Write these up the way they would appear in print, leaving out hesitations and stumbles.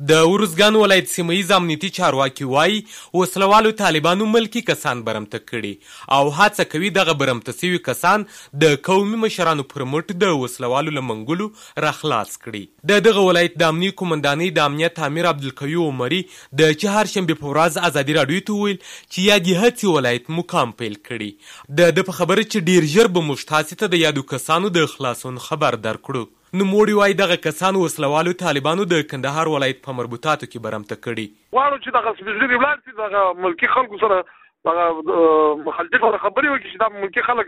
د ارزګان ولایت سیمهیز امنیتي چارواکي وایي وسلوالو طالبانو ملکي کسان برمته کړي او هڅه کوي دغه برمته سوي کسان د قومي مشرانو پر مټ د وسلوالو له منګولو راخلاص کړي. د دغه ولایت د امنیې قومندانۍ د امنیت امیر عبدالقوي عمري د چهارشنبې په ورځ ازادي راډیو ته وویل چې یادې هڅې ولایت مقام پیل کړي. د ده په خبره چې ډیر ژر به موږ تاسې ته د یادو کسانو د خلاصون خبر درکړو. نوموړي وایي دغه کسان وسلوالو طالبانو د کندهار ولایت په مربوطاتو کې برمته کړي. غواړو چې دغه سپین ږیري ولاړ شي، دغه ملکي خلکو سره دغه مخالفت سره خبرې وکړي چې دا ملکي خلک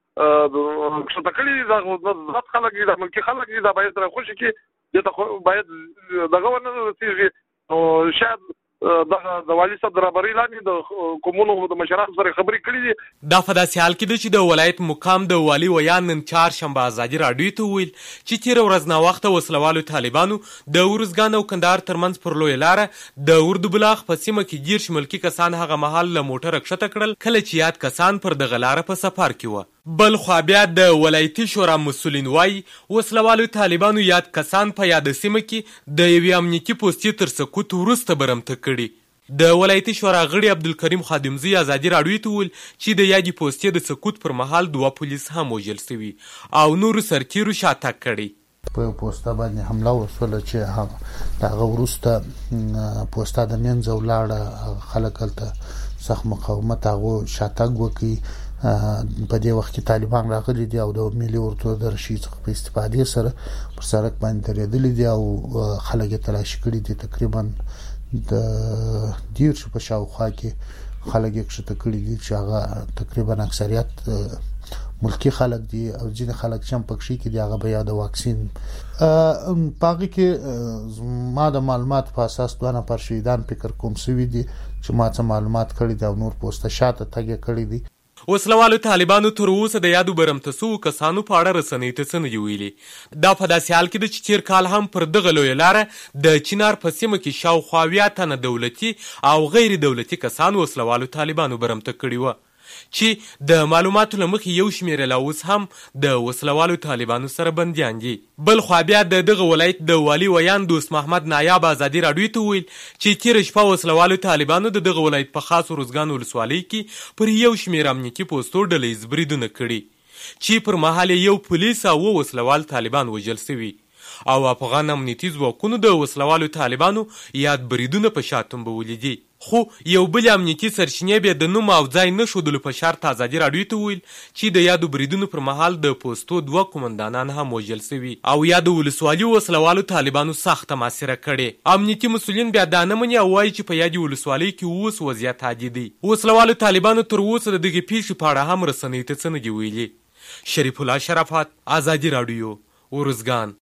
کښته کړي دي، دا زیات خلک دي، دا ملکي خلک دي، دا باید سره خوشي کړي، دې ته باید دغه ونه رسېږي. نو شاید دغه د والي صاحب د رهبرۍ لاندې د قومونو د مشرانو سره خبرې کړي دي. دا په داسې حال کې ده چې د ولایت مقام د والي ویان نن چهارشنبه ازادي راډیو ته وویل چې تېره ورځ ناوخته وسلوالو طالبانو د ارزګان او کندهار ترمنځ پر لویه لاره د اردوبلاغ په سیمه کې 30 ملکي کسان هغه مهال له موټره کښته کړل کله چې یاد کسان پر دغه لاره په سفر کې وه. بل خوا بیا د ولایتي شورا مسؤلین وایي وسلوالو طالبانو یاد کسان په یاده سیمه کې د یوې امنیتي پوستې تر سقوط وروسته برمته کړي. د ولایتي شورا غړي عبدالکریم خادمزی ازادي راډیو ته وویل چې د یادې پوستې د سقوط پر مهال 2 پولیس هم وژل سوي او نورو سرتیرو شاتګ کړی. په پوسته باندې حمله وسوله چې د هغه وروسته پوسته د منځه ولاړه، خلک هلته سخت مقاومت هغو شاتګ وکړي. په دې وخت کې طالبان راغلي دي او د ملي اردو د رشي څخه په استفادې سره پر سړک باندې درېدلي دي او خلک یې تلاشي کړي دي. تقریبا د 10 په شاوخوا کې خلک یې کښته کړي دي چې هغه تقریبا اکثریت ملکی خلک دي او ځینې خلک چې هم پکښې کې دي هغه به یا د واکسین په هغې کې ما د معلومات په اساس 2 نفر شهیدان فکر کوم سوي دي چې ما څه معلومات کړي دي او نور پوسته شاته تګ یې کړي دي. وسلوالو طالبانو تر اوسه د یادو برمته سوو کسانو په اړه رسنیو ته څه نه دي ویلي. دا په داسې حال کې ده چې تېر کال هم پر دغه لویه لاره د چنار په سیمه کې شاوخوا 80 تنه دولتي او غیر دولتي کسان وسلوالو طالبانو برمته کړي وه چې د معلوماتو له مخې یو شمېره لا اوس هم د وسلوالو طالبانو سره بندیان دي. بل خوا بیا د دغه ولایت د والي ویان دوست محمد نایاب ازادي راډیو ته وویل چې تېره شپه وسلوالو طالبانو د دغه ولایت په خاص ارزګان ولسوالۍ کې پر یو شمېر امنیتي پوستو ډله بریدونه کړي چې پر مهال یو پولیس او 2 وسلوال طالبان وژل سوي او افغان امنیتي ځواکونو د وسلوالو طالبانو یاد بریدونه په شا تنبولي دي. خو یو بل امنیتي سرچینې بیا د نوم او ځای نه ښودلو په شرط ازادي راډیو ته وویل چې د یادو بریدونو پر مهال د پوستو 2 قومندانان هم وژل سوي او یا د ولسوالي وسلوالو طالبانو سخته محاصره کړې. امنیتي مسؤلین بیا دا نه مني او وایي چې په یادې ولسوالۍ کې اوس وضعیت عادي دی. وسلوالو طالبانو تر اوسه د دغې پیښې په اړه هم رسنیو ته څه نه دي ویلي. شریف الله شرافت، ازادي راډیو، ارزګان.